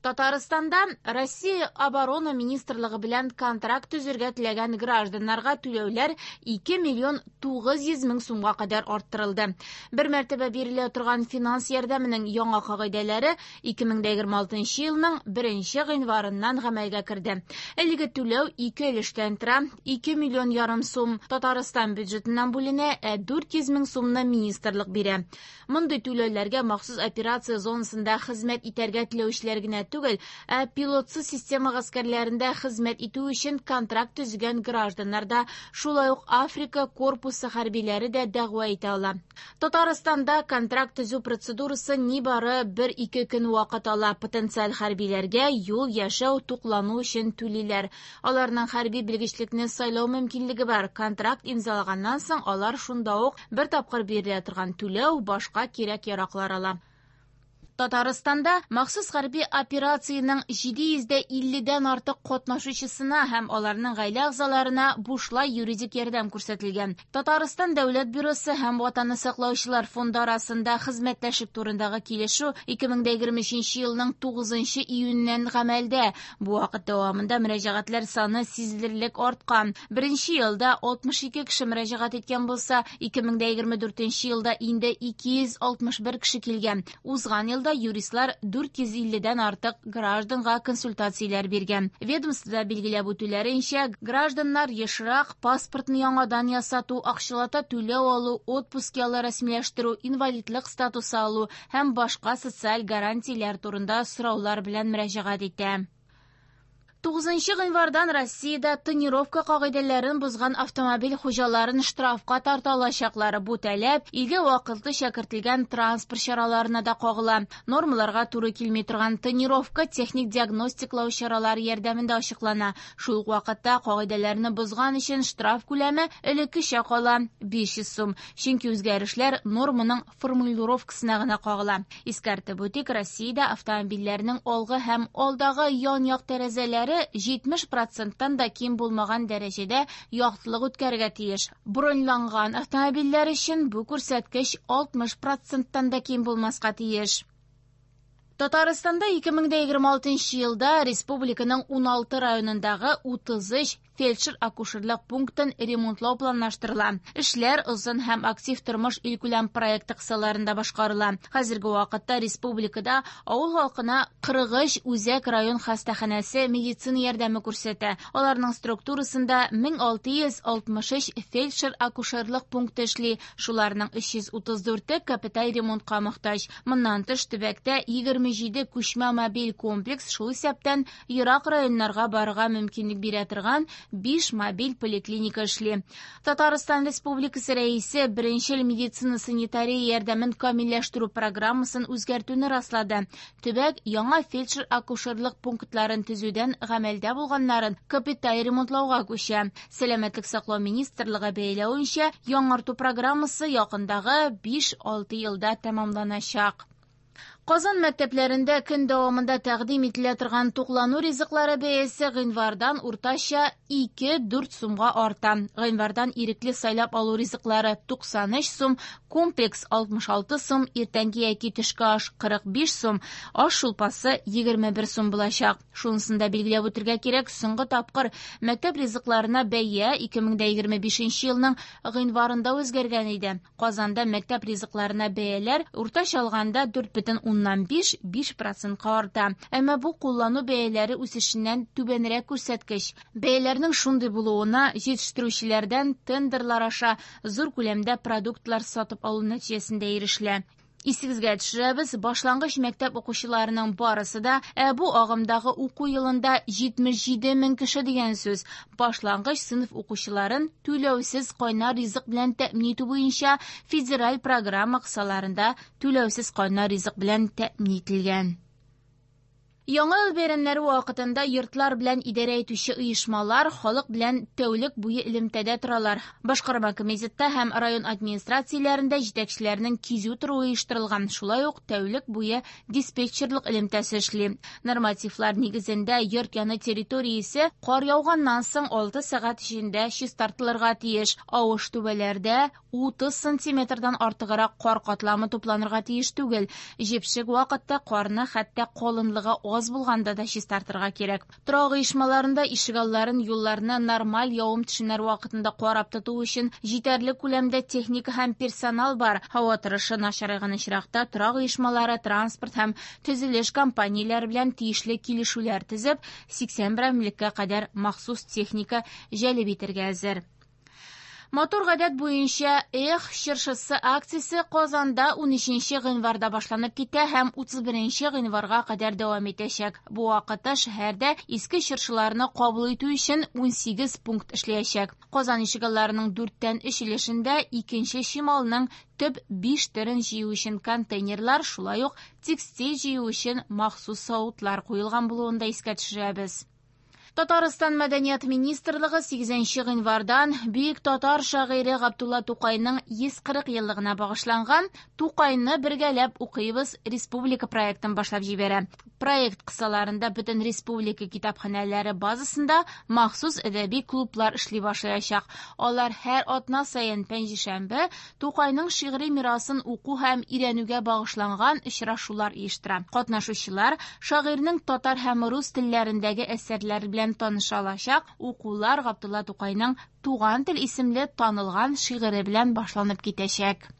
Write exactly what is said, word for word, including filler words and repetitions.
Татарстанда Россия оборона министрлыгы белән контракт төзергә теләгән гражданнарга түләүләр ике миллион тугыз йөз мең сумга кадәр арттырылды. Бер мәртәбә бирелә торган финанс ярдәменең яңа кагыйдәләре ике мең егерме алтынчы елның беренче гыйнварыннан гамәлгә керде. Әлеге түләү ике өлештән тора. ике миллион ярым сум Татарстан бюджетыннан бүленә, ә дүрт йөз мең сумны министрлык бирә. Мондый түләүләргә махсус операция зонасында хезмәт итәргә теләүчеләр генә түгел, ә пилотсыз система гаскәрләрендә хезмәт итү өчен контракт төзегән гражданнар да, шулай ук Африка корпусы хәрбиләре дә дәгъва итә ала. Татарстанда контракт төзү процедурасы нибары бер-ике көн вакыт ала. Потенциаль хәрбиләргә юл, яшәү, туклану өчен түлиләр. Аларның хәрби белгечлекне сайлау мөмкинлеге бар. Контракт имзалаганнан соң алар шунда ук бер тапкыр бирелә торган түләү, башка кирәк-яраклар ала. Татарстанда махсус хәрби операциянең җиде йөз илледән артык катнашучысына һәм аларның гаилә әгъзаларына бушлай юридик ярдәм күрсәтелгән. Татарстан дәүләт бюросы һәм ватанны саклаучылар фонды арасында хезмәттәшлек турындагы килешү ике мең егерме өченче елның тугызынчы июньнән гамәлдә. Бу вакыт дәвамында мөрәҗәгатьләр саны сизелерлек арткан. Беренче елда алтмыш ике кеше мөрәҗәгать иткән булса, ике мең егерме дүртенче елда инде ике йөз алтмыш бер кеше килгән. Узган елда юристлар дүрт йөз илледән артык гражданга консультацияләр биргән. Ведомствода билгеләп үтүләренчә, гражданнар ешрак паспортны яңадан ясату, акчалата түләү алу, отпуск ялы рәсмиләштерү, инвалидлык статусы алу һәм башка социаль гарантияләр турында сораулар белән мөрәҗәгать итә. тугызынчы гыйнвардан Россиядә тонировка кагыйдәләрен бузган автомобиль хуҗаларын штрафка тарта алачаклары. Бу таләп илгә вакытлыча кертелгән транспорт чараларына да кагыла. Нормаларга туры килми торган тонировка техник диагностиклау чаралары ярдәмендә ачыклана. Шул ук вакытта кагыйдәләрне бузган өчен штраф күләме элеккечә кала биш йөз сум. Чөнки үзгәрешләр норманың формулировкасына гына кагыла. Искәртеп үтик, Россиядә автомобильләрнең алгы һәм алдагы ян-як тәрәзәләре җитмеш проценттан да ким булмаган дәрәҗәдә яктылык үткәрергә тиеш. Броньланган автомобильләр өчен бу күрсәткеч алтмыш проценттан да ким булмаска тиеш. Татарстанда ике мең егерме алтынчы елда республиканың ун алты районындагы утыз өч фельдшер-акушерлык пунктын ремонтлау планлаштырыла. Эшләр озын һәм актив тормыш илкүләм проекты кысаларында башкарыла. Хәзерге вакытта республикада авыл халкына кырык өч үзәк район хастаханәсе медицина ярдәме күрсәтә. Аларның структурасында мең алты йөз алтмыш өч фельдшер-акушерлык пункты эшли. Шуларның өч йөз утыз дүрте капиталь ремонтка мохтаҗ. Моннан тыш төбәктә егерме җиде күчмә мобиль комплекс, шул исәптән ерак районнарга барырга мөмкинлек бирә торган биш мобиль поликлиника эшли. Татарстан Республикасы рәисе беренче медицина санитария ярдәмен камилләштерү программасын үзгәртүне раслады. Төбәк яңа фельдшер-акушерлык пунктларын төзүдән гамәлдә булганнарын капиталь ремонтлауга күчә. Сәламәтлек саклау министрлыгы бәяләвенчә, яңарту программасы якындагы биш-алты елда тәмамланачак. Казан мәктәпләрендә көн дәвамында тәкъдим ителә торган туклану ризыклары бәясе гыйнвардан уртача ике-дүрт сумга арта. Гыйнвардан ирекле сайлап алу ризыклары туксан өч сум, комплекс алтмыш алты сум, иртәнге яки төшке аш кырык биш сум, аш шулпасы егерме бер сум булачак. Шунысында билгеләп үтәргә кирәк, соңгы тапкыр мәктәп ризыкларына бәя ике мең егерме бишенче елның гыйнварында үзгәргән иде. Казанда мәктәп ризыкларына бәяләр уртача алганда дүрт бөтен уннан биш - биш процентка арта. Әмма бу куллану бәяләре үсешеннән түбәнрәк күрсәткеч. Бәяләрнең шундый булуына җитештерүчеләрдән тендерлар аша зур күләмдә продуктлар сатып алу нәтиҗәсендә ирешелә. Исегезгә төшерәбез, башлангыч мәктәп укучыларының барысы да ә бу агымдагы уку елында җитмеш җиде мең кеше дигән сүз. Башлангыч сыйныф укучыларын түләүсез кайнар ризык белән тәэмин итү буенча федераль программа кысаларында түләүсез кайнар ризык белән тәэмин ителгән. Яңа ел бәйрәмнәре вакытында йортлар белән идарә итүче оешмалар халык белән тәүлек буе элемтәдә торалар. Башкарма комитетта һәм район администрацияләрендә җитәкчеләрнең кизү торуы оештырылган. Шулай ук тәүлек буе диспетчерлык элемтәсе эшли. Нормативлар нигезендә йорт яны территориясе кар яуганнан соң алты сәгать эчендә чистартылырга тиеш. Авыш түбәләрдә утыз сантиметрдан артыграк кар катламы тупланырга тиеш түгел. Җепшек вакытта карны хәтта калынлыгы аз аз булганда да чистартырга кирәк. Торак оешмаларында ишегалларын, юлларны нормаль явым төшемнәр вакытында карап тоту өчен җитәрлек күләмдә техника һәм персонал бар. Һава торышы начарайган очракта торак оешмалары транспорт һәм төзелеш компанияләре белән тиешле килешүләр төзеп, сиксән берәмлеккә кадәр махсус техника җәлеп итәргә әзер. Матур гадәт буенча «Эх, чыршысы» акциясе Казанда унөченче гыйнварда башланып китә һәм утыз беренче гыйнварга кадәр дәвам итәчәк. Бу вакытта шәһәрдә иске чыршыларны кабул итү өчен унсигез пункт эшләячәк. Казан ишегалларының дүрттән өч өлешендә икенче чималның төп биш төрен җыю өчен контейнерлар, шулай ук текстиль җыю өчен махсус савытлар куелган булуын да искә төшерәбез. Татарстан мәдәният министрлыгы сигезенче гыйнвардан бөек татар шагыйре Габдулла Тукайның йөз кырык еллыгына багышланган «Тукайны бергәләп укыйбыз» республика проектын башлап җибәрә. Проект кысаларында бөтен республика китапханәләре базасында махсус әдәби клублар эшли башлаячак. Алар һәр атна саен пәнҗешәмбе Тукайның шигъри мирасын уку һәм өйрәнүгә багышланган очрашулар оештыра. Катнашучылар шагыйрьнең татар һәм рус телләрендәге әсәрләре белән таныша алачак. Укулар Габдулла Тукайның «Туган тел» исемле танылган шигыре белән башланып китәчәк.